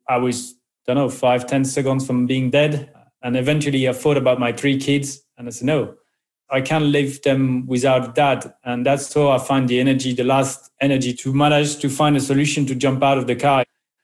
I was, I don't know, 5-10 seconds from being dead. And eventually I thought about my 3 kids and I said, no, I can't leave them without dad. And that's how I find the energy, the last energy to manage to find a solution to jump out of the car.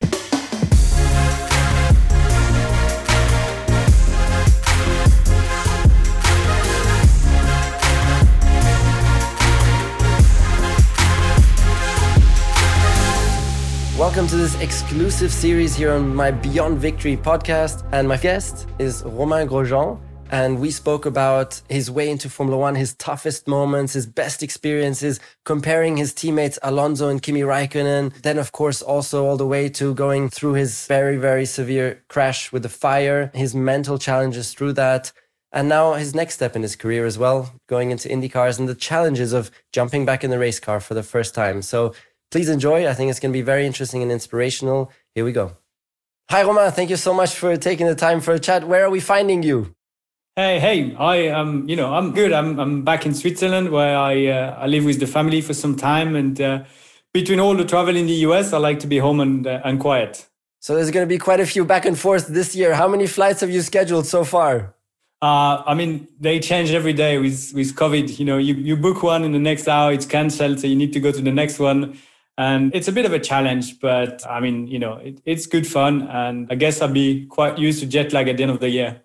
Welcome to this exclusive series here on my Beyond Victory podcast. And my guest is Romain Grosjean. And we spoke about his way into Formula One, his toughest moments, his best experiences, comparing his teammates Alonso and Kimi Räikkönen. Then, of course, also all the way to going through his very, very severe crash with the fire, his mental challenges through that. And now his next step in his career as well, going into IndyCars and the challenges of jumping back in the race car for the first time. So please enjoy. I think it's going to be very interesting and inspirational. Here we go. Hi, Romain. Thank you so much for taking the time for a chat. Where are we finding you? Hey, I'm good. I'm back in Switzerland where I live with the family for some time. And between all the travel in the US, I like to be home and quiet. So there's going to be quite a few back and forth this year. How many flights have you scheduled so far? They change every day with COVID. You book one in the next hour, it's canceled. So you need to go to the next one. And it's a bit of a challenge, but it's good fun. And I guess I'll be quite used to jet lag at the end of the year.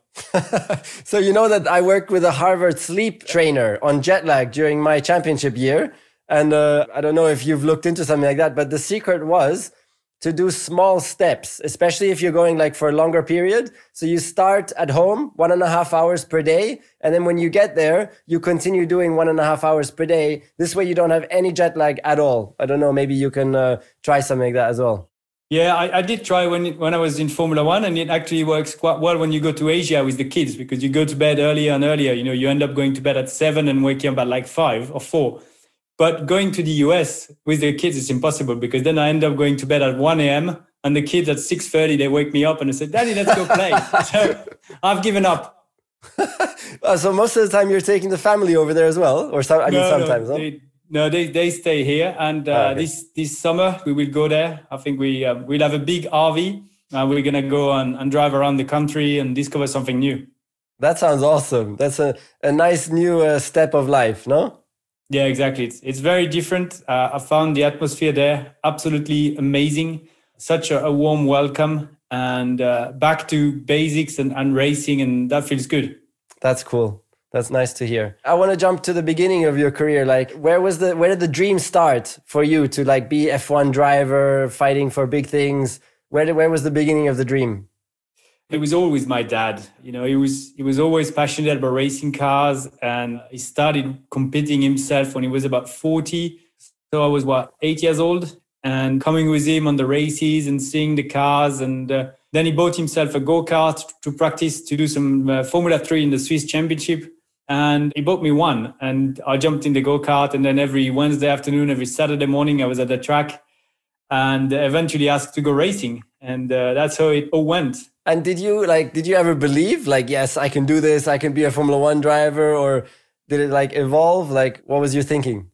So you know that I worked with a Harvard sleep trainer on jet lag during my championship year. And I don't know if you've looked into something like that, but the secret was to do small steps, especially if you're going like for a longer period. So you start at home, 1.5 hours per day. And then when you get there, you continue doing 1.5 hours per day. This way you don't have any jet lag at all. I don't know, maybe you can try something like that as well. Yeah, I did try when I was in Formula One, and it actually works quite well when you go to Asia with the kids, because you go to bed earlier and earlier. You end up going to bed at 7 and waking up at like 5 or 4. But going to the US with the kids is impossible, because then I end up going to bed at 1 a.m. and the kids at 6:30, they wake me up and they say, Daddy, let's go play. So I've given up. So most of the time you're taking the family over there as well? Or sometimes, no? They stay here. And okay. This summer we will go there. I think we'll have a big RV and we're going to go and drive around the country and discover something new. That sounds awesome. That's a nice new step of life, no? Yeah, exactly. It's very different. I found the atmosphere there absolutely amazing. Such a warm welcome, and back to basics and racing, and that feels good. That's cool. That's nice to hear. I want to jump to the beginning of your career. Like, where did the dream start for you to like be F1 driver, fighting for big things? Where was the beginning of the dream? It was always my dad. He was always passionate about racing cars, and he started competing himself when he was about 40. So I was 8 years old, and coming with him on the races and seeing the cars. And then he bought himself a go-kart to practice to do some Formula 3 in the Swiss Championship. And he bought me one, and I jumped in the go-kart. And then every Wednesday afternoon, every Saturday morning, I was at the track and eventually asked to go racing. And that's how it all went. And did you ever believe like, yes, I can do this, I can be a Formula One driver, or did it like evolve? Like, what was your thinking?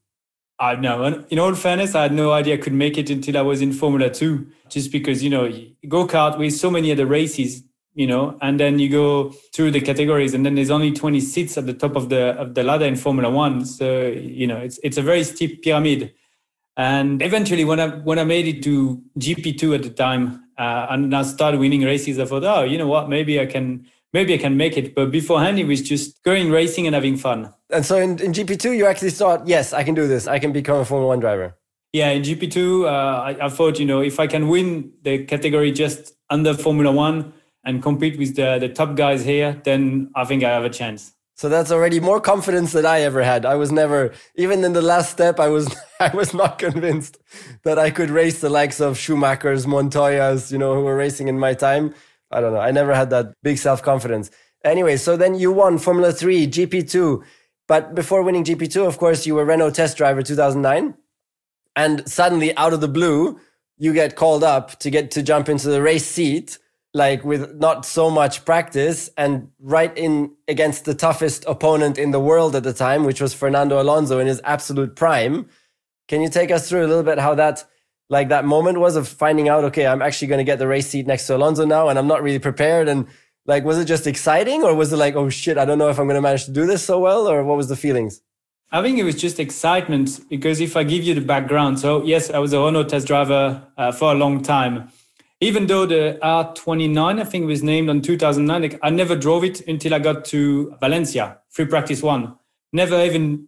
No, in all fairness, I had no idea I could make it until I was in Formula 2, just because, go-kart with so many other races, and then you go through the categories and then there's only 20 seats at the top of the ladder in Formula 1. So, it's a very steep pyramid. And eventually when I made it to GP2 at the time, and I started winning races, I thought, oh, you know what, maybe I can make it. But beforehand, it was just going racing and having fun. And so in GP2, you actually thought, yes, I can do this. I can become a Formula 1 driver. Yeah, in GP2, I thought, if I can win the category just under Formula 1 and compete with the top guys here, then I think I have a chance. So that's already more confidence than I ever had. I was never, even in the last step, I was not convinced that I could race the likes of Schumachers, Montoyas, who were racing in my time. I don't know. I never had that big self-confidence. Anyway, so then you won Formula 3, GP2. But before winning GP2, of course, you were Renault test driver 2009. And suddenly, out of the blue, you get called up to jump into the race seat, like with not so much practice, and right in against the toughest opponent in the world at the time, which was Fernando Alonso in his absolute prime. Can you take us through a little bit how that like that moment was of finding out, okay, I'm actually going to get the race seat next to Alonso now and I'm not really prepared? And like, was it just exciting or was it like, oh shit, I don't know if I'm going to manage to do this so well? Or what was the feelings? I think it was just excitement because if I give you the background, so yes, I was a Renault test driver for a long time. Even though the R29, I think, was named in 2009, like, I never drove it until I got to Valencia, free practice one. Never even,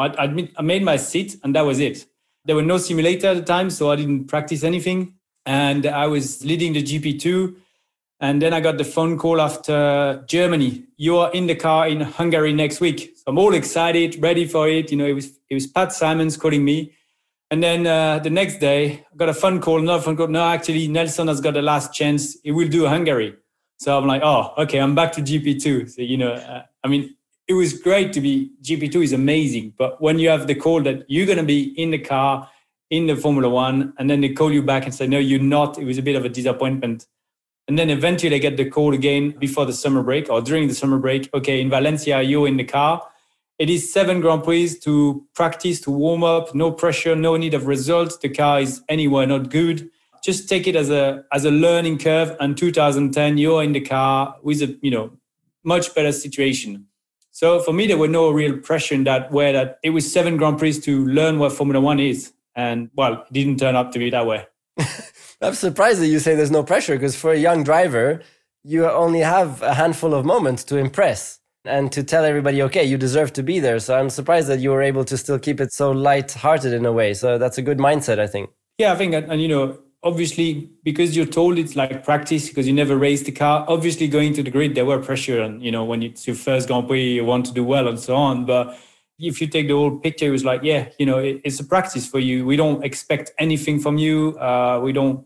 I made my seat and that was it. There were no simulator at the time, so I didn't practice anything. And I was leading the GP2. And then I got the phone call after Germany. You are in the car in Hungary next week. So I'm all excited, ready for it. It was Pat Simons calling me. And then the next day, I got a phone call. No, actually, Nelson has got the last chance. He will do Hungary. So I'm like, oh, okay, I'm back to GP2. So, it was great to be, GP2 is amazing. But when you have the call that you're going to be in the car, in the Formula One, and then they call you back and say, no, you're not, it was a bit of a disappointment. And then eventually I get the call again before the summer break or during the summer break. Okay, in Valencia, you're in the car. It is 7 Grand Prix to practice, to warm up, no pressure, no need of results. The car is anywhere not good. Just take it as a learning curve. And 2010, you're in the car with a much better situation. So for me, there were no real pressure in that way. That it was 7 Grand Prix to learn what Formula One is, and well, it didn't turn out to be that way. I'm surprised that you say there's no pressure because for a young driver, you only have a handful of moments to impress and to tell everybody, okay, you deserve to be there. So I'm surprised that you were able to still keep it so light-hearted in a way. So that's a good mindset, I think. Yeah, I think, and obviously, because you're told it's like practice, because you never raced the car, obviously going to the grid, there were pressure. And, when it's your first Grand Prix, you want to do well and so on. But if you take the whole picture, it was like, it's a practice for you. We don't expect anything from you. We don't,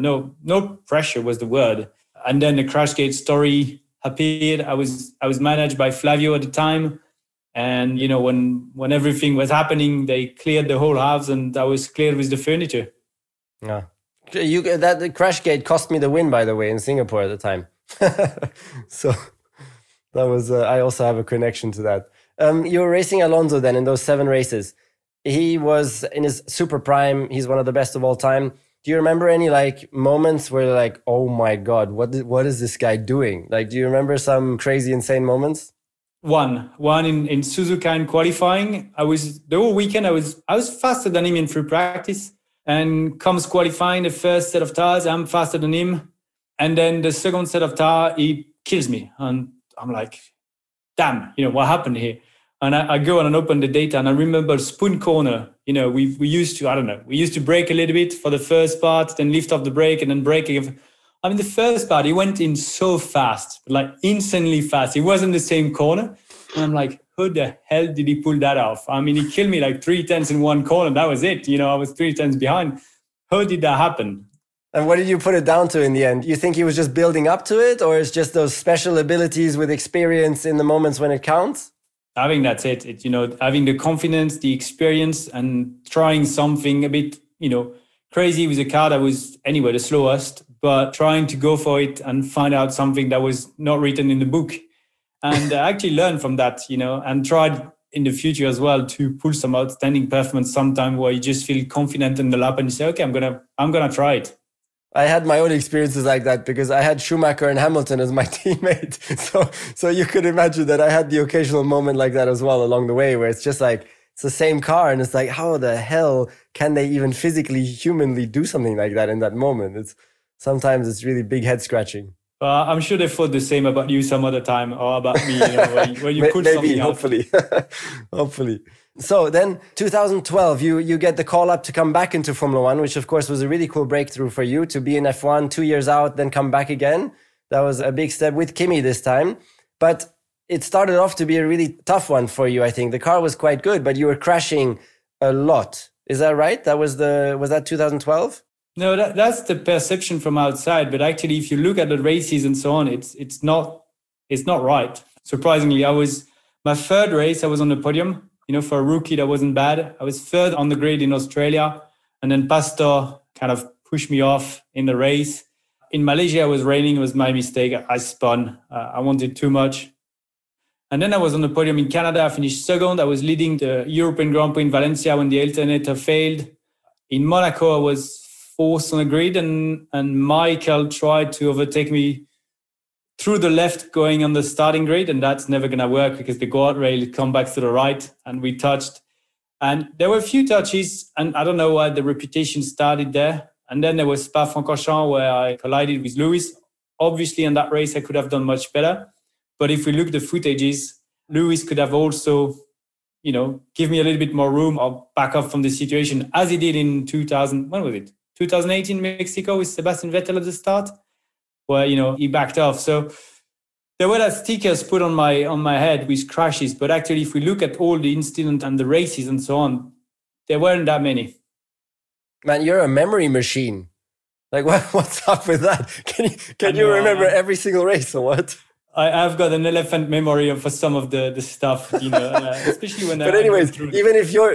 no pressure was the word. And then the Crashgate story appeared. I was managed by Flavio at the time. And, when everything was happening, they cleared the whole house and I was cleared with the furniture. Yeah. That Crashgate cost me the win, by the way, in Singapore at the time. So that was, I also have a connection to that. You were racing Alonso then in those 7 races. He was in his super prime. He's one of the best of all time. Do you remember any moments where you're like, oh my God, what is this guy doing? Do you remember some crazy, insane moments? One in Suzuka in qualifying. The whole weekend, I was faster than him in free practice. And comes qualifying the first set of tires, I'm faster than him. And then the second set of tire, he kills me. And I'm like, damn, what happened here? And I go and open the data and I remember Spoon Corner. We used to brake a little bit for the first part, then lift off the brake and then brake again. The first part, he went in so fast, insanely fast. It wasn't the same corner. And I'm like, how the hell did he pull that off? He killed me 3 tenths in one corner. That was it. I was 3 tenths behind. How did that happen? And what did you put it down to in the end? You think he was just building up to it, or it's just those special abilities with experience in the moments when it counts? I think that's it. Having the confidence, the experience, and trying something a bit, crazy with a car that was anyway the slowest, but trying to go for it and find out something that was not written in the book. And I actually learned from that, and tried in the future as well to pull some outstanding performance sometime where you just feel confident in the lap and you say, okay, I'm gonna try it. I had my own experiences like that because I had Schumacher and Hamilton as my teammate. So you could imagine that I had the occasional moment like that as well along the way where it's just it's the same car and it's how the hell can they even physically, humanly do something like that in that moment? Sometimes it's really big head scratching. I'm sure they thought the same about you some other time or about me, when you put maybe, something hopefully. Hopefully. So then 2012, you get the call up to come back into Formula One, which of course was a really cool breakthrough for you to be in F1 2 years out, then come back again. That was a big step with Kimi this time. But it started off to be a really tough one for you, I think. The car was quite good, but you were crashing a lot. Is that right? Was that 2012? No, that's the perception from outside. But actually, if you look at the races and so on, it's not right. Surprisingly, my third race, I was on the podium. For a rookie, that wasn't bad. I was third on the grid in Australia. And then Pastor kind of pushed me off in the race. In Malaysia, it was raining. It was my mistake. I spun. I wanted too much. And then I was on the podium in Canada. I finished second. I was leading the European Grand Prix in Valencia when the alternator failed. In Monaco, I was fourth on the grid, and Michael tried to overtake me through the left going on the starting grid, and that's never going to work because the guardrail come back to the right, and we touched. And there were a few touches, and I don't know why the reputation started there. And then there was Spa-Francorchamps where I collided with Lewis. Obviously, in that race, I could have done much better. But if we look at the footages, Lewis could have also, give me a little bit more room or back up from the situation, as he did in 2018 Mexico with Sebastian Vettel at the start, where, he backed off. So there were that stickers put on my head with crashes. But actually, if we look at all the incidents and the races and so on, there weren't that many. Man, you're a memory machine. Like, what's up with that? Can you remember every single race or what? I've got an elephant memory for some of the stuff, especially when. But anyways, even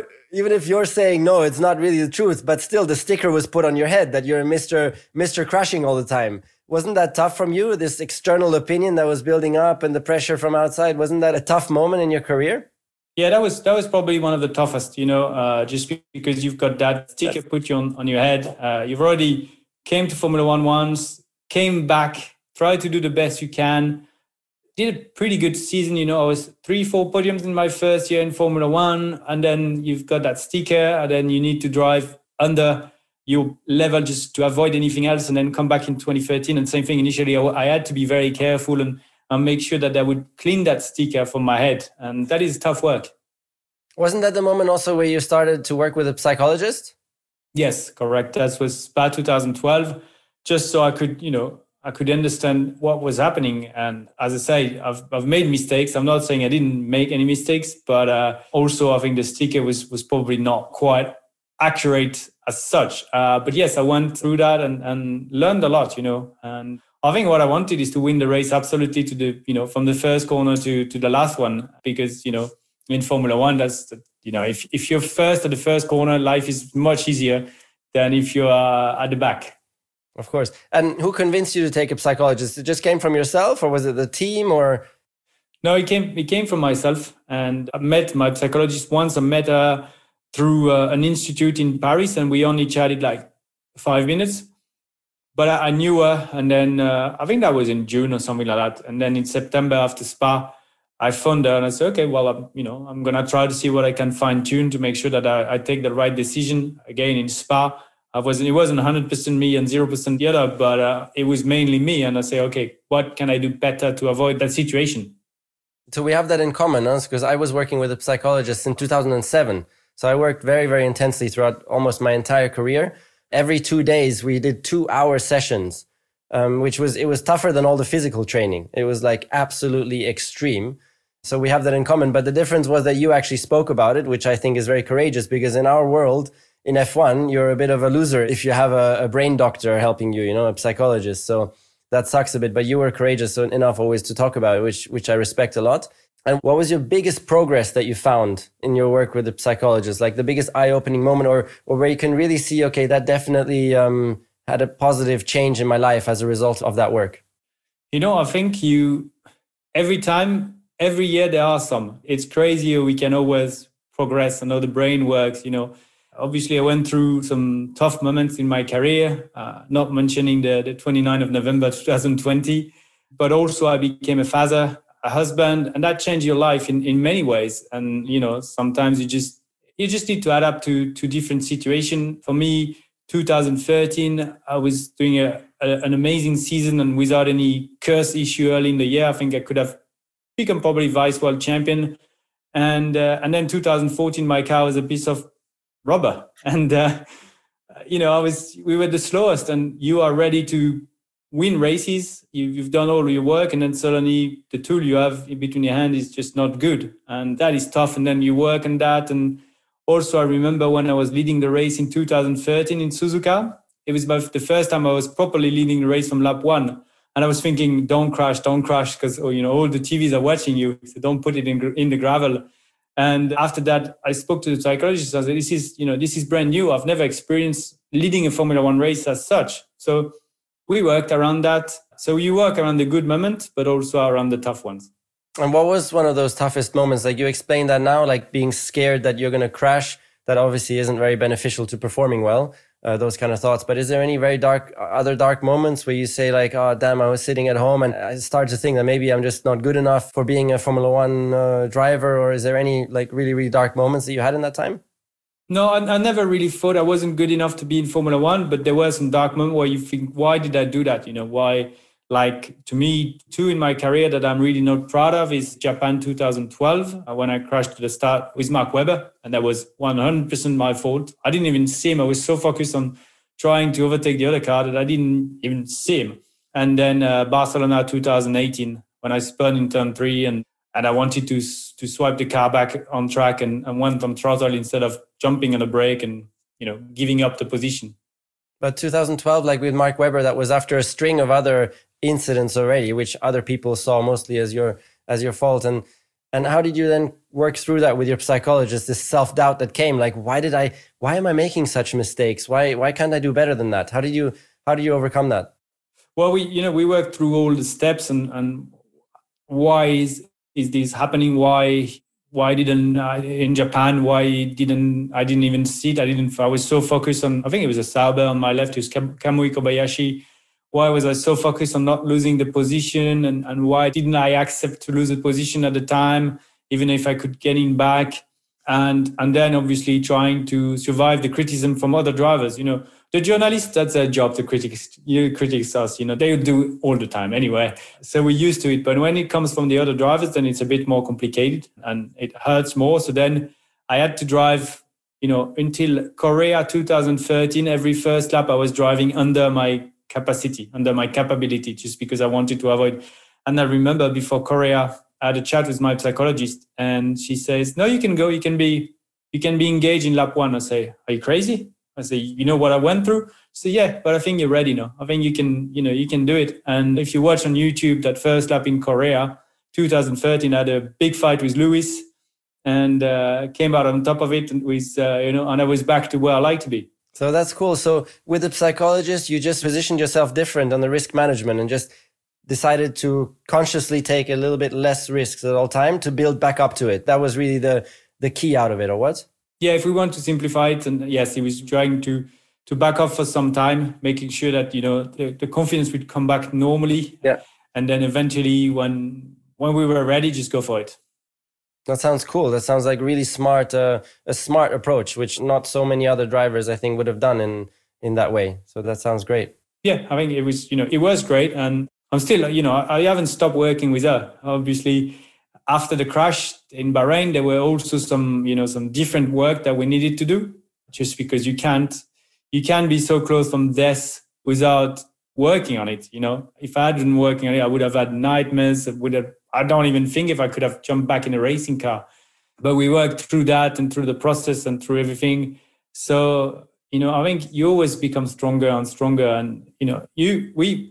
if you're saying no, it's not really the truth, but still the sticker was put on your head that you're a Mr. Crashing all the time. Wasn't that tough from you? This external opinion that was building up and the pressure from outside, wasn't that a tough moment in your career? Yeah, that was probably one of the toughest, just because you've got that sticker put you on your head. You've already came to Formula One once, came back, tried to do the best you can, did a pretty good season. I was 3-4 podiums in my first year in Formula One, and then you've got that sticker, and then you need to drive under your level just to avoid anything else, and then come back in 2013. And same thing, initially, I had to be very careful and make sure that I would clean that sticker from my head. And that is tough work. Wasn't that the moment also where you started to work with a psychologist? Yes, correct. That was Spa 2012, just so I could understand what was happening. And as I say, I've made mistakes. I'm not saying I didn't make any mistakes, but also I think the sticker was probably not quite accurate as such. But yes, I went through that and learned a lot, and I think what I wanted is to win the race absolutely to the, from the first corner to the last one, because, in Formula One, that's, if you're first at the first corner, life is much easier than if you're at the back. Of course. And who convinced you to take a psychologist? It just came from yourself, or was it the team, or? No, it came from myself. And I met my psychologist once. I met her through an institute in Paris, and we only chatted like 5 minutes. But I knew her, and then I think that was in June or something like that. And then in September after Spa, I phoned her and I said, okay, well, I'm going to try to see what I can fine tune to make sure that I take the right decision. Again, in Spa, it wasn't 100% me and 0% the other, but it was mainly me. And I say, okay, what can I do better to avoid that situation? So we have that in common, because I was working with a psychologist in 2007. So I worked very, very intensely throughout almost my entire career. Every 2 days, we did 2-hour sessions, it was tougher than all the physical training. It was like absolutely extreme. So we have that in common. But the difference was that you actually spoke about it, which I think is very courageous, because in our world, in F1, you're a bit of a loser if you have a brain doctor helping you, a psychologist. So that sucks a bit. But you were courageous enough always to talk about it, which I respect a lot. And what was your biggest progress that you found in your work with the psychologist? Like the biggest eye-opening moment, or where you can really see, okay, that definitely had a positive change in my life as a result of that work? I think every year there are some. It's crazy. We can always progress and how the brain works. Obviously I went through some tough moments in my career, not mentioning the 29th of November 2020, but also I became a father, a husband, and that changed your life in many ways. And, sometimes you just need to adapt to different situations. For me, 2013, I was doing an amazing season, and without any curse issue early in the year, I think I could have become probably vice world champion. And then 2014, my car was a piece of rubber. And, we were the slowest, and you are ready to win races. You've done all your work, and then suddenly the tool you have in between your hands is just not good. And that is tough. And then you work on that. And also I remember when I was leading the race in 2013 in Suzuka, it was about the first time I was properly leading the race from lap 1. And I was thinking, don't crash, because, all the TVs are watching you. So don't put it in the gravel. And after that, I spoke to the psychologist. I said, this is brand new. I've never experienced leading a Formula One race as such. So we worked around that. So you work around the good moments, but also around the tough ones. And what was one of those toughest moments? Like you explained that now, like being scared that you're going to crash, that obviously isn't very beneficial to performing well. those kind of thoughts. But is there any very other dark moments where you say like, oh, damn, I was sitting at home and I started to think that maybe I'm just not good enough for being a Formula One driver? Or is there any like really, really dark moments that you had in that time? No, I never really thought I wasn't good enough to be in Formula One, but there were some dark moments where you think, why did I do that? Why? Like, to me, two in my career that I'm really not proud of is Japan 2012, when I crashed to the start with Mark Webber. And that was 100% my fault. I didn't even see him. I was so focused on trying to overtake the other car that I didn't even see him. And then Barcelona 2018, when I spun in turn 3 and I wanted to swipe the car back on track and went on throttle instead of jumping on the brake and, giving up the position. But 2012, like with Mark Webber, that was after a string of other incidents already, which other people saw mostly as your fault. And how did you then work through that with your psychologist, this self-doubt that came? Like, why am I making such mistakes? Why can't I do better than that? How did you overcome that? Well, we worked through all the steps and why is this happening? Why didn't in Japan? I didn't even see it. I was so focused on, I think it was a Sauber on my left, it was Kamui Kobayashi. Why was I so focused on not losing the position? And why didn't I accept to lose the position at the time, even if I could get in back? And then obviously trying to survive the criticism from other drivers. The journalists, that's their job, the critics us, they do all the time anyway. So we're used to it. But when it comes from the other drivers, then it's a bit more complicated and it hurts more. So then I had to drive, until Korea 2013, every first lap I was driving under my capacity, under my capability, just because I wanted to avoid. And I remember before Korea, I had a chat with my psychologist and she says, no, you can go, you can be engaged in lap 1. I say, are you crazy? I say, you know what I went through? She said, yeah, but I think you're ready now. I think you can do it. And if you watch on YouTube, that first lap in Korea, 2013, I had a big fight with Lewis and came out on top of it with, and I was back to where I like to be. So that's cool. So with the psychologist, you just positioned yourself different on the risk management and just decided to consciously take a little bit less risks at all time to build back up to it. That was really the key out of it, or what? Yeah, if we want to simplify it, and yes, he was trying to back off for some time, making sure that, the confidence would come back normally. Yeah. And then eventually when we were ready, just go for it. That sounds cool. That sounds like really smart, a smart approach, which not so many other drivers, I think, would have done in that way. So that sounds great. Yeah, I think it was, it was great. And I'm still, I haven't stopped working with her. Obviously, after the crash in Bahrain, there were also some different work that we needed to do, just because you can't be so close from death without working on it. If I hadn't working on it, I would have had nightmares. I don't even think if I could have jumped back in a racing car. But we worked through that and through the process and through everything. So, I think you always become stronger and stronger. And, you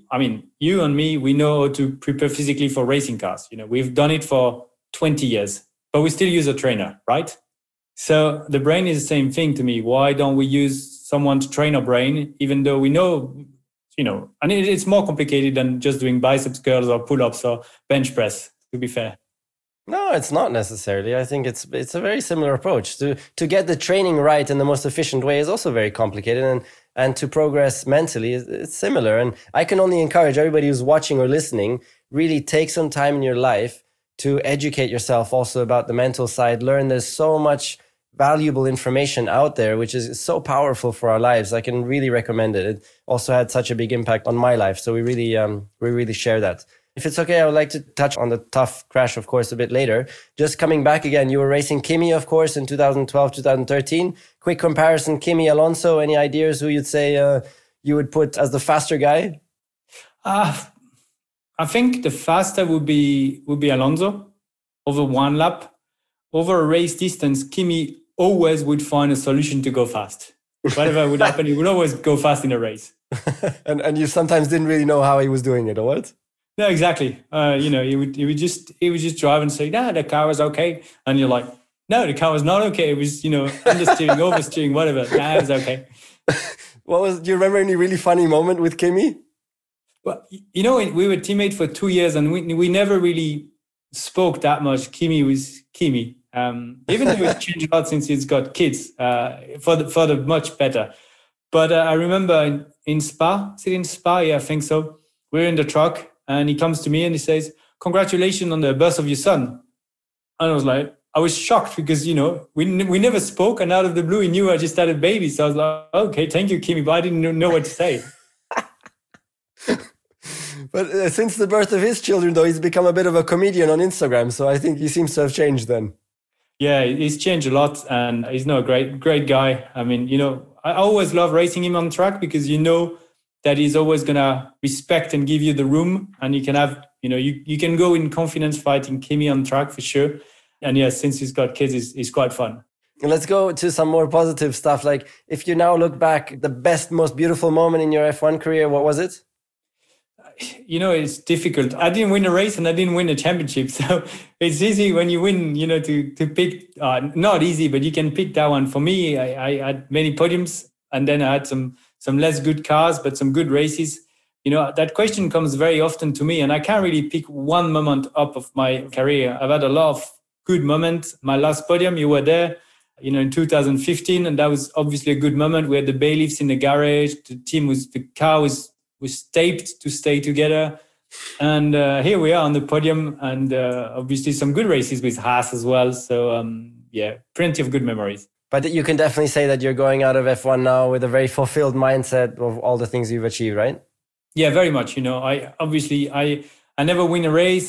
and me, we know how to prepare physically for racing cars. We've done it for 20 years, but we still use a trainer, right? So the brain is the same thing to me. Why don't we use someone to train our brain, even though we know, and it's more complicated than just doing biceps curls or pull-ups or bench press, to be fair. No, it's not necessarily. I think it's a very similar approach. To get the training right in the most efficient way is also very complicated, and to progress mentally, it's similar. And I can only encourage everybody who's watching or listening, really take some time in your life to educate yourself also about the mental side. Learn there's so much valuable information out there, which is so powerful for our lives. I can really recommend it. It also had such a big impact on my life. So we really share that. If it's okay, I would like to touch on the tough crash, of course, a bit later. Just coming back again, you were racing Kimi, of course, in 2012, 2013. Quick comparison, Kimi, Alonso, any ideas who you'd say you would put as the faster guy? I think the faster would be Alonso over one lap. Over a race distance, Kimi always would find a solution to go fast. Whatever would happen, he would always go fast in a race. and you sometimes didn't really know how he was doing it, or what? No, exactly. He would just drive and say, "No, the car was okay," and you're like, "No, the car was not okay. It was, understeering, oversteering, whatever. Nah, it was okay." Do you remember any really funny moment with Kimi? Well, we were teammates for 2 years, and we never really spoke that much. Kimi was Kimi. Even though he's changed a lot since he's got kids, for the much better. But I remember in Spa, is it in Spa? Yeah, I think so. We're in the truck and he comes to me and he says, "Congratulations on the birth of your son." And I was shocked because, we never spoke, and out of the blue, he knew I just had a baby. So I was like, "Okay, thank you, Kimi," but I didn't know what to say. But since the birth of his children, though, he's become a bit of a comedian on Instagram. So I think he seems to have changed then. Yeah, he's changed a lot, and he's a great guy. I mean, I always love racing him on track because that he's always going to respect and give you the room, and you can have, you can go in confidence fighting Kimi on track for sure. And yeah, since he's got kids, it's quite fun. And let's go to some more positive stuff. Like, if you now look back, the best, most beautiful moment in your F1 career, what was it? It's difficult. I didn't win a race and I didn't win a championship. So it's easy when you win, to pick, not easy, but you can pick that one. For me, I had many podiums, and then I had some less good cars, but some good races. That question comes very often to me, and I can't really pick one moment up of my career. I've had a lot of good moments. My last podium, you were there, in 2015, and that was obviously a good moment. We had the bailiffs in the garage. The car was taped to stay together. And here we are on the podium, and obviously some good races with Haas as well. So plenty of good memories. But you can definitely say that you're going out of F1 now with a very fulfilled mindset of all the things you've achieved, right? Yeah, very much. I never win a race.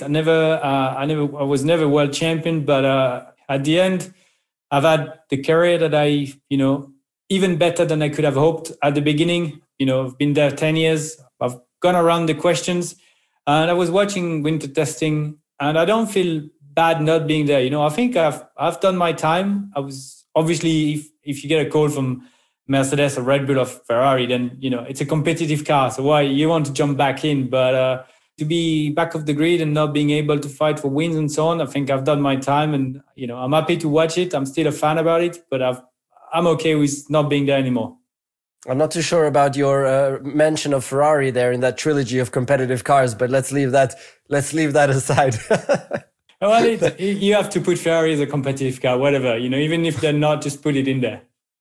I was never world champion, but at the end, I've had the career that I, even better than I could have hoped at the beginning. I've been there 10 years. I've gone around the questions, and I was watching winter testing, and I don't feel bad not being there. I think I've done my time. I was obviously, if you get a call from Mercedes or Red Bull or Ferrari, then, it's a competitive car. So why you want to jump back in, but to be back of the grid and not being able to fight for wins and so on, I think I've done my time, and, I'm happy to watch it. I'm still a fan about it, but I'm okay with not being there anymore. I'm not too sure about your mention of Ferrari there in that trilogy of competitive cars, but let's leave that aside. Well, you have to put Ferrari as a competitive car, whatever, even if they're not, just put it in there.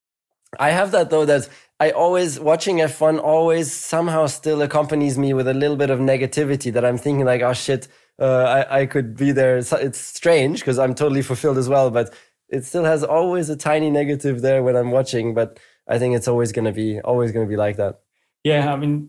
I have that though, that I always, watching F1 always somehow still accompanies me with a little bit of negativity, that I'm thinking like, oh shit, I could be there. It's strange because I'm totally fulfilled as well, but it still has always a tiny negative there when I'm watching, but I think it's always going to be like that. Yeah. I mean,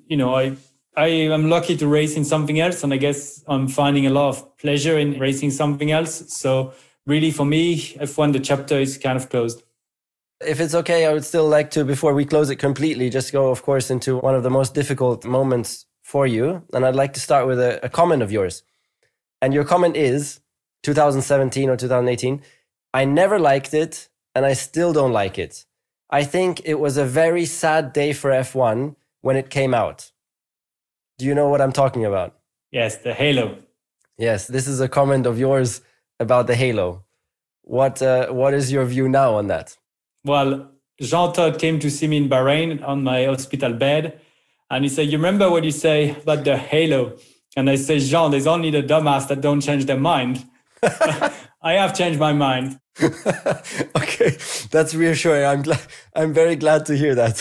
I am lucky to race in something else, and I guess I'm finding a lot of pleasure in racing something else. So really for me, F1, the chapter is kind of closed. If it's okay, I would still like to, before we close it completely, just go, of course, into one of the most difficult moments for you. And I'd like to start with a comment of yours. And your comment is 2017 or 2018. I never liked it, and I still don't like it. I think it was a very sad day for F1 when it came out. Do you know what I'm talking about? Yes, the halo. Yes, this is a comment of yours about the halo. What is your view now on that? Well, Jean Todt came to see me in Bahrain on my hospital bed, and he said, "You remember what you say about the halo?" And I said, "Jean, there's only the dumbass that don't change their mind." I have changed my mind. Okay, that's reassuring. I'm very glad to hear that.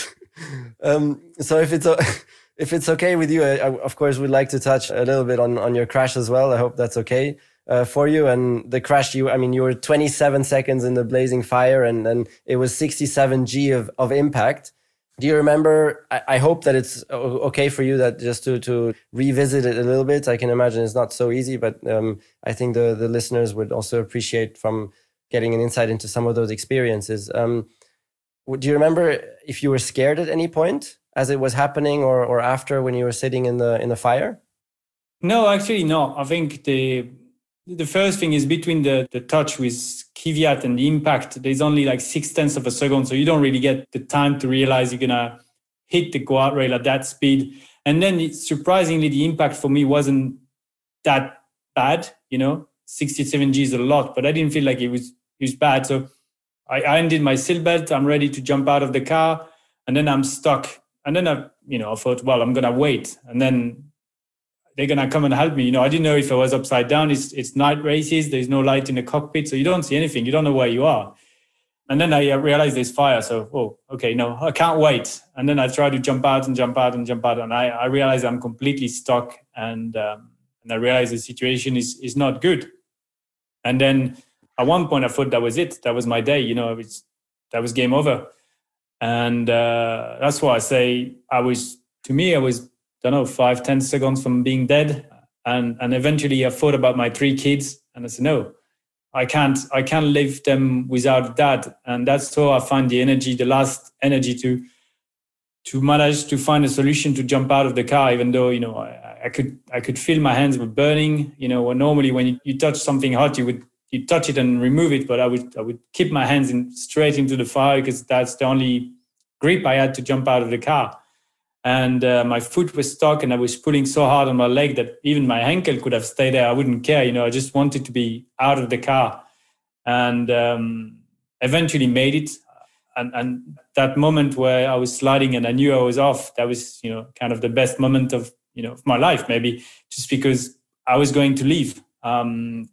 So if it's okay with you, of course, we'd like to touch a little bit on your crash as well. I hope that's okay for you. And the crash, you were 27 seconds in the blazing fire, and then it was 67 G of impact. Do you remember? I hope that it's okay for you, that just to revisit it a little bit. I can imagine it's not so easy, but I think the listeners would also appreciate from getting an insight into some of those experiences. Do you remember if you were scared at any point as it was happening, or after, when you were sitting in the fire? No, actually, no. I think the first thing is between the touch with Kvyat and the impact, there's only like 0.6 of a second. So you don't really get the time to realize you're going to hit the guardrail at that speed. And then surprisingly, the impact for me wasn't that bad. 67 G is a lot, but I didn't feel like it was bad. So I undid my seatbelt. I'm ready to jump out of the car, and then I'm stuck. And then I thought, well, I'm going to wait. And then they're going to come and help me. I didn't know if I was upside down. It's night races. There's no light in the cockpit, so you don't see anything. You don't know where you are. And then I realized there's fire. So, okay, no, I can't wait. And then I try to jump out. And I realize I'm completely stuck. And I realize the situation is not good. And then at one point I thought that was it. That was my day. That was game over. And that's why I say I was, I don't know, 5-10 seconds from being dead. And eventually I thought about my 3 kids and I said, no, I can't leave them without dad. And that's how I find the last energy to manage to find a solution to jump out of the car, even though, I could feel my hands were burning. Normally when you touch something hot, you touch it and remove it, but I would keep my hands straight into the fire because that's the only grip I had to jump out of the car. And my foot was stuck and I was pulling so hard on my leg that even my ankle could have stayed there. I wouldn't care. I just wanted to be out of the car, and eventually made it. And that moment where I was sliding and I knew I was off, that was, kind of the best moment of my life, maybe, just because I was going to leave. Then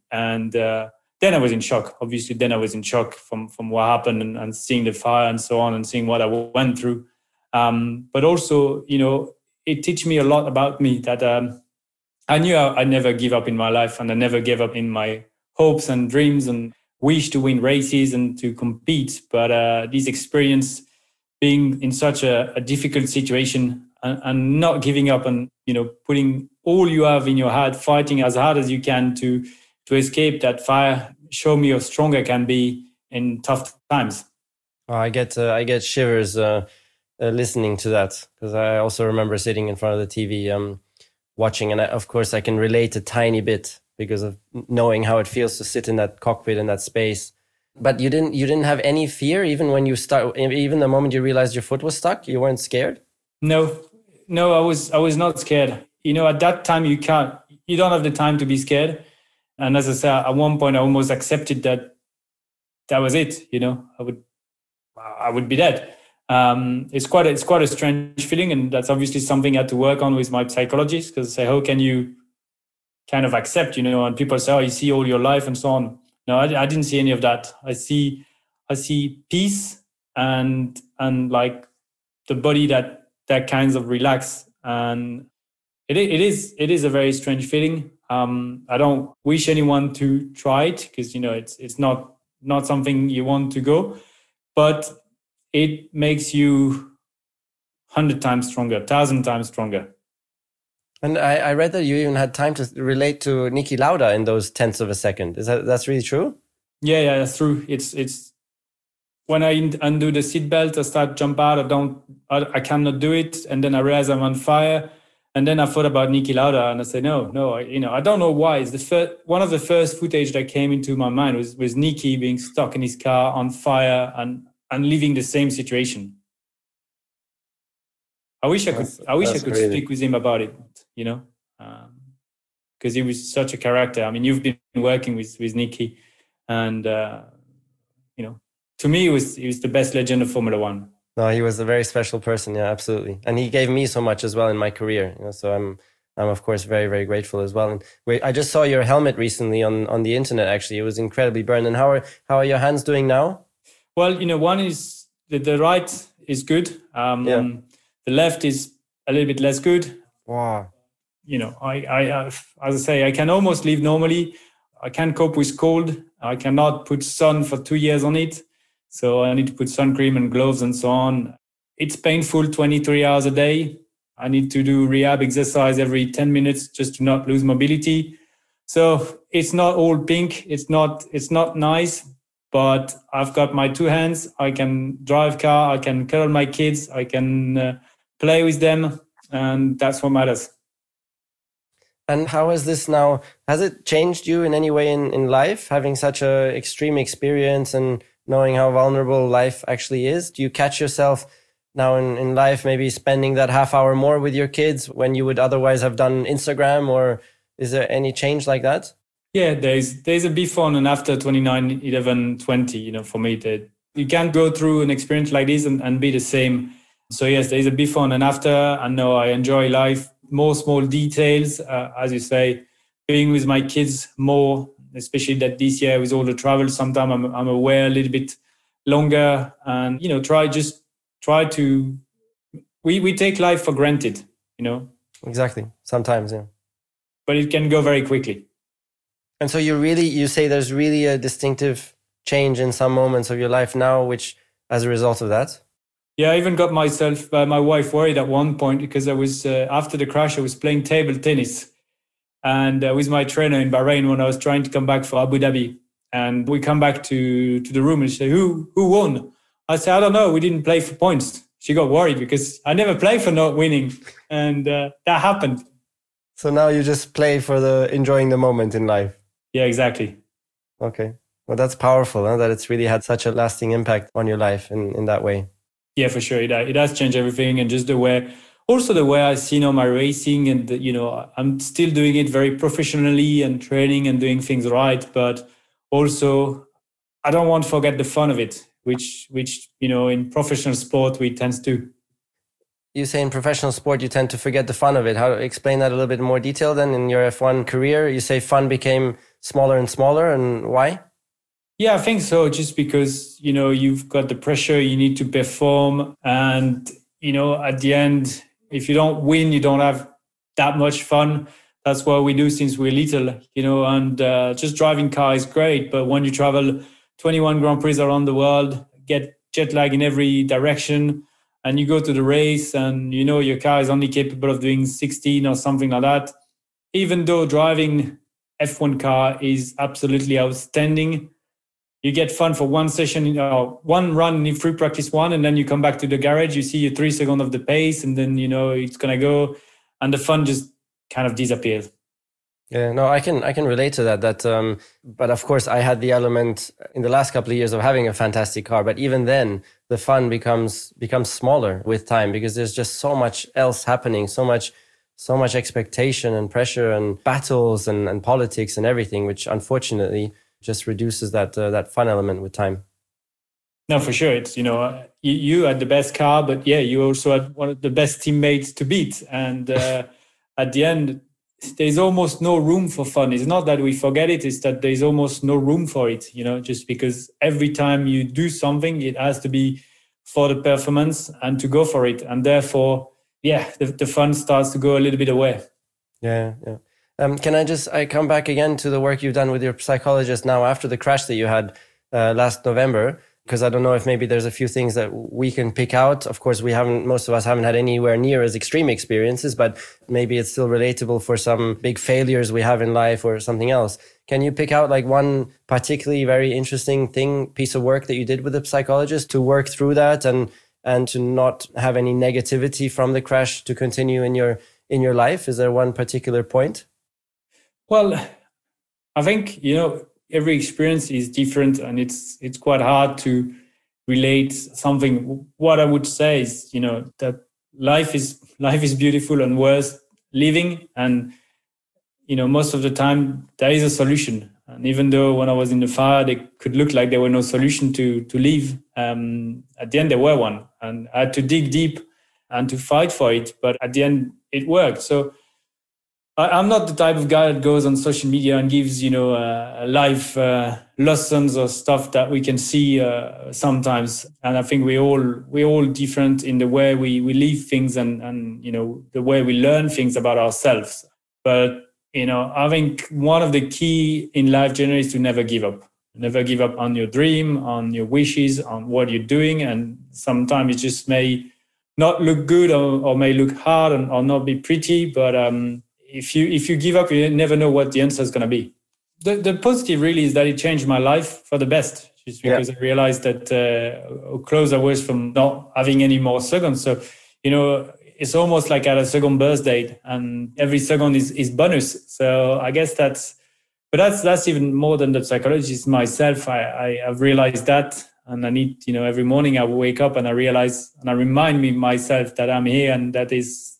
I was in shock. Obviously, then I was in shock from what happened and seeing the fire and so on and seeing what I went through. But also, it teach me a lot about me that I knew I'd never give up in my life, and I never gave up in my hopes and dreams and wish to win races and to compete. But this experience being in such a difficult situation and not giving up and, putting all you have in your head, fighting as hard as you can to escape that fire, show me how strong I can be in tough times. Oh, I get shivers listening to that, because I also remember sitting in front of the TV watching, and of course I can relate a tiny bit because of knowing how it feels to sit in that cockpit in that space. But you didn't have any fear even when you even the moment you realized your foot was stuck, you weren't scared? No, I was not scared. At that time you don't have the time to be scared. And as I said, at one point I almost accepted that was it. I would be dead. It's quite a strange feeling, and that's obviously something I had to work on with my psychologist, because I say, how can you kind of accept, and people say, oh, you see all your life and so on. No, I didn't see any of that. I see peace and like the body that kinds of relax, and it is a very strange feeling. I don't wish anyone to try it, because it's not something you want to go, but it makes you 100 times stronger, 1,000 times stronger. And I read that you even had time to relate to Niki Lauda in those tenths of a second. That's really true? Yeah, that's true. It's when I undo the seatbelt, I start jump out. I cannot do it, and then I realize I'm on fire. And then I thought about Niki Lauda, and I said, no, I don't know why. It's one of the first footage that came into my mind was Niki being stuck in his car on fire and living the same situation. I wish I could speak with him about it, because he was such a character. I mean, you've been working with Niki, and to me, he was the best legend of Formula One. No, he was a very special person. Yeah, absolutely. And he gave me so much as well in my career. So I'm of course very, very grateful as well. And I just saw your helmet recently on the internet. Actually, it was incredibly burned. And how are your hands doing now? Well, one is the right is good. The left is a little bit less good. Wow. I as I say, I can almost live normally. I can cope with cold. I cannot put sun for 2 years on it. So I need to put sun cream and gloves and so on. It's painful 23 hours a day. I need to do rehab exercise every 10 minutes just to not lose mobility. So it's not all pink. It's not nice, but I've got my 2 hands. I can drive car. I can cuddle my kids. I can play with them. And that's what matters. And how is this now? Has it changed you in any way in life, having such a extreme experience and knowing how vulnerable life actually is? Do you catch yourself now in life maybe spending that half hour more with your kids when you would otherwise have done Instagram, or is there any change like that? Yeah, there's a before and after 29/11/20, for me. That you can't go through an experience like this and be the same. So yes, there's a before and after. I know I enjoy life, more small details, as you say, being with my kids more, especially that this year with all the travel. Sometimes I'm aware a little bit longer, and try to. We take life for granted, Exactly. Sometimes, yeah. But it can go very quickly. And so you say there's really a distinctive change in some moments of your life now, which as a result of that? Yeah, I even got my wife worried at one point because I was, after the crash, I was playing table tennis and with my trainer in Bahrain when I was trying to come back for Abu Dhabi. And we come back to the room and she said, who won? I said, I don't know. We didn't play for points. She got worried because I never play for not winning. And that happened. So now you just play for enjoying the moment in life. Yeah, exactly. Okay. Well, that's powerful, that it's really had such a lasting impact on your life in that way. Yeah, for sure. It has changed everything. And just the way I see now my racing, and, I'm still doing it very professionally and training and doing things right. But also, I don't want to forget the fun of it, which in professional sport, we tend to. You say in professional sport, you tend to forget the fun of it. How explain that a little bit more detail then in your F1 career? You say fun became smaller and smaller, and why? Yeah, I think so. Just because, you've got the pressure, you need to perform. And, at the end, if you don't win, you don't have that much fun. That's what we do since we're little, and just driving car is great. But when you travel 21 Grand Prix around the world, get jet lag in every direction, and you go to the race and, your car is only capable of doing 16 or something like that. Even though driving F1 car is absolutely outstanding, you get fun for one session, one run in free practice one, and then you come back to the garage, you see your 3 seconds of the pace, and then, it's going to go, and the fun just kind of disappears. Yeah, no, I can relate to that. But of course, I had the element in the last couple of years of having a fantastic car. But even then, the fun becomes smaller with time because there's just so much else happening, so much expectation and pressure and battles and politics and everything, which unfortunately just reduces that fun element with time. No, for sure. It's, you had the best car, but yeah, you also had one of the best teammates to beat. And at the end, there's almost no room for fun. It's not that we forget it, it's that there's almost no room for it, just because every time you do something, it has to be for the performance and to go for it. And therefore, yeah, the fun starts to go a little bit away. Yeah. Can I come back again to the work you've done with your psychologist now after the crash that you had last November? Because I don't know if maybe there's a few things that we can pick out. Of course, most of us haven't had anywhere near as extreme experiences, but maybe it's still relatable for some big failures we have in life or something else. Can you pick out like one particularly very interesting piece of work that you did with the psychologist to work through that and to not have any negativity from the crash to continue in your life? Is there one particular point? Well, I think, every experience is different, and it's quite hard to relate something. What I would say is, that life is beautiful and worth living, and most of the time there is a solution. And even though when I was in the fire, they could look like there were no solution to live, at the end there were one, and I had to dig deep and to fight for it. But at the end, it worked. So I'm not the type of guy that goes on social media and gives, life lessons or stuff that we can see sometimes. And I think we're all different in the way we live things and the way we learn things about ourselves. But, I think one of the key in life generally is to never give up. Never give up on your dream, on your wishes, on what you're doing. And sometimes it just may not look good or may look hard or not be pretty, but if you give up, you never know what the answer is going to be. The positive really is that it changed my life for the best, just because I realized that how close I was from not having any more seconds. So, it's almost like at a second birthday, and every second is bonus. So I guess that's even more than the psychologist myself. I've realized that, and I need, every morning I wake up and I realize and I remind myself that I'm here, and that is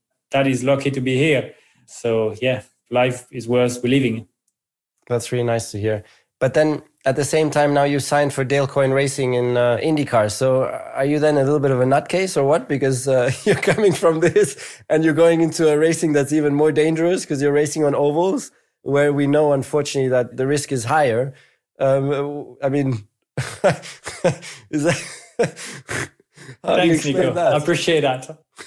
lucky to be here. So yeah, life is worth living. That's really nice to hear. But then at the same time, now you signed for Dale Coyne Racing in IndyCar. So are you then a little bit of a nutcase or what? Because you're coming from this and you're going into a racing that's even more dangerous because you're racing on ovals where we know, unfortunately, that the risk is higher. Is that Thanks, Nico. that? I appreciate that.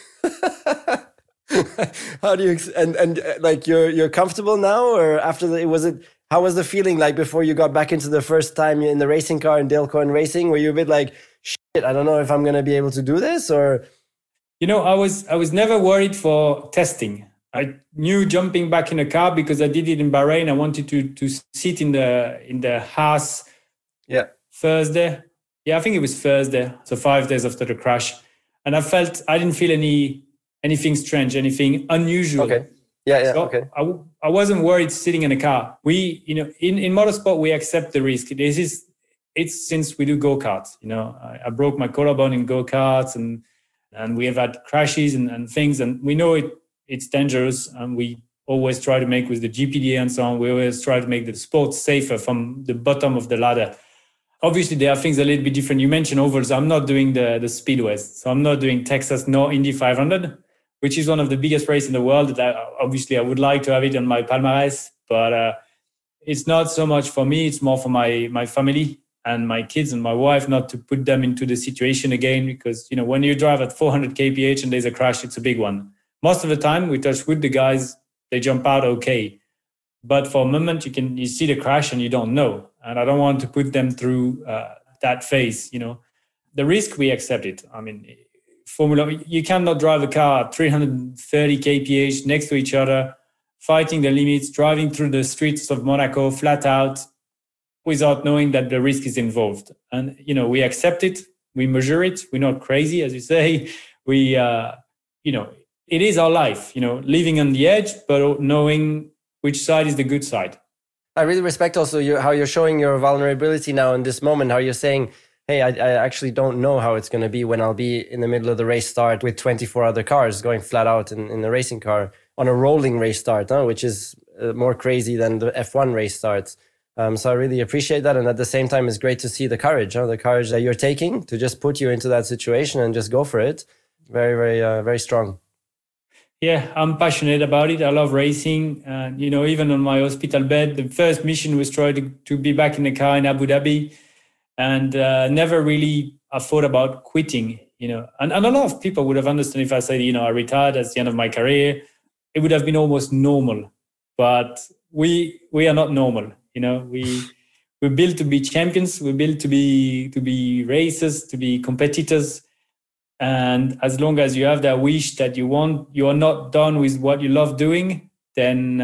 How do you like you're comfortable now, or after how was the feeling like before you got back into the first time in the racing car in Dale Coyne Racing? Were you a bit like, shit, I don't know if I'm going to be able to do this? Or I was never worried for testing. I knew jumping back in a car because I did it in Bahrain. I wanted to sit in the Haas. Yeah. Thursday. Yeah, I think it was Thursday. So 5 days after the crash, and I didn't feel anything strange, anything unusual. Okay. Yeah. So okay. I wasn't worried sitting in a car. We, in motorsport, we accept the risk. It's since we do go-karts. I broke my collarbone in go-karts, and we have had crashes and things, and we know it's dangerous, and we always try to make with the GPDA and so on. We always try to make the sport safer from the bottom of the ladder. Obviously, there are things a little bit different. You mentioned ovals. I'm not doing the speedways, so I'm not doing Texas nor Indy 500. Which is one of the biggest races in the world. Obviously, I would like to have it on my palmarès, but it's not so much for me. It's more for my family and my kids and my wife, not to put them into the situation again. Because when you drive at 400 kph and there's a crash, it's a big one. Most of the time, we touch wood, the guys, they jump out okay. But for a moment, you see the crash and you don't know. And I don't want to put them through that phase. The risk, we accept it. I mean, Formula, you cannot drive a car at 330 kph next to each other, fighting the limits, driving through the streets of Monaco flat out without knowing that the risk is involved. And, we accept it, we measure it, we're not crazy, as you say. We, it is our life, living on the edge, but knowing which side is the good side. I really respect also how you're showing your vulnerability now in this moment, how you're saying, hey, I actually don't know how it's going to be when I'll be in the middle of the race start with 24 other cars going flat out in the racing car on a rolling race start, which is more crazy than the F1 race starts. So I really appreciate that. And at the same time, it's great to see the courage that you're taking to just put you into that situation and just go for it. Very, very, very strong. Yeah, I'm passionate about it. I love racing. Even on my hospital bed, the first mission was trying to be back in the car in Abu Dhabi. And never really I thought about quitting, And a lot of people would have understood if I said, I retired at the end of my career. It would have been almost normal. But we are not normal, We're built to be champions. We're built to be racers, to be competitors. And as long as you have that wish that you are not done with what you love doing, then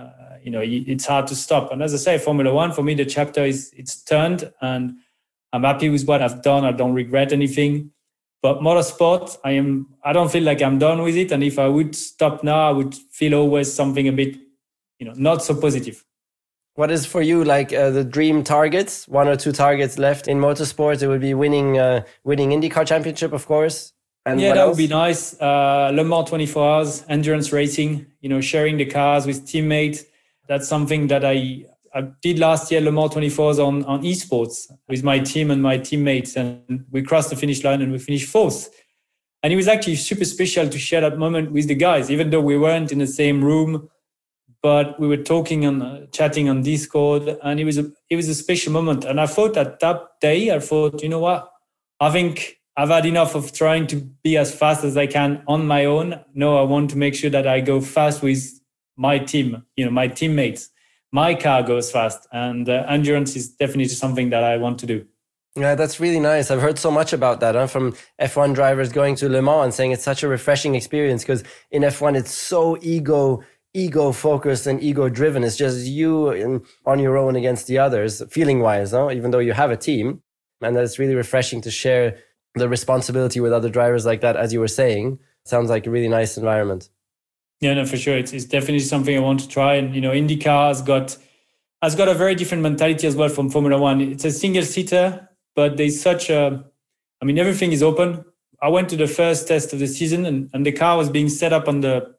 it's hard to stop. And as I say, Formula One, for me, the chapter it's turned, and I'm happy with what I've done. I don't regret anything. But motorsport, I don't feel like I'm done with it. And if I would stop now, I would feel always something a bit, not so positive. What is for you like the dream targets? 1 or 2 targets left in motorsport. It would be winning IndyCar Championship, of course. And yeah, that would be nice. Le Mans 24 hours, endurance racing. Sharing the cars with teammates. That's something that I did last year, Le Mans 24 hours on esports with my team and my teammates, and we crossed the finish line and we finished 4th. And it was actually super special to share that moment with the guys, even though we weren't in the same room. But we were talking and chatting on Discord, and it was a special moment. And I thought that day, you know what? I think I've had enough of trying to be as fast as I can on my own. No, I want to make sure that I go fast with my team, my teammates. My car goes fast, and endurance is definitely something that I want to do. Yeah, that's really nice. I've heard so much about that from F1 drivers going to Le Mans and saying it's such a refreshing experience, because in F1 it's so ego focused and ego driven. It's just you on your own against the others, feeling wise, even though you have a team. And that's really refreshing to share the responsibility with other drivers like that, as you were saying. Sounds like a really nice environment. Yeah, no, for sure. It's definitely something I want to try. And, IndyCar has got a very different mentality as well from Formula One. It's a single seater, but there's everything is open. I went to the first test of the season and the car was being set up on the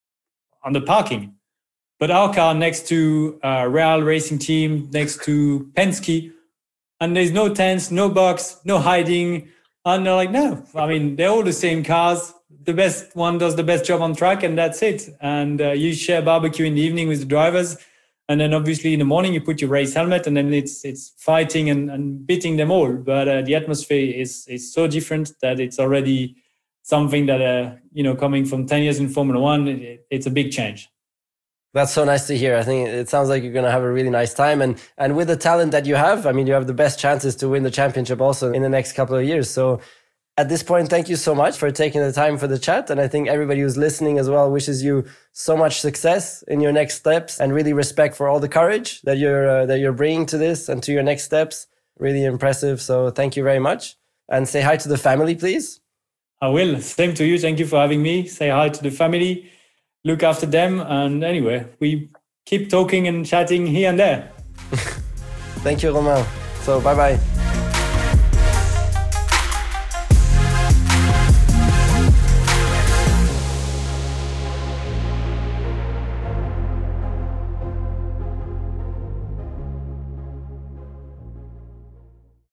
parking. But our car next to Real Racing Team, next to Penske, and there's no tents, no box, no hiding. And they're like, no, they're all the same cars. The best one does the best job on track, and that's it. And you share barbecue in the evening with the drivers. And then obviously in the morning you put your race helmet, and then it's fighting and beating them all. But the atmosphere is so different that it's already something that coming from 10 years in Formula One, it's a big change. That's so nice to hear. I think it sounds like you're going to have a really nice time. And with the talent that you have, I mean, you have the best chances to win the championship also in the next couple of years. So at this point, thank you so much for taking the time for the chat. And I think everybody who's listening as well wishes you so much success in your next steps, and really respect for all the courage that you're bringing to this and to your next steps. Really impressive. So thank you very much. And say hi to the family, please. I will. Same to you. Thank you for having me. Say hi to the family. Look after them. And anyway, we keep talking and chatting here and there. Thank you, Romain. So bye-bye.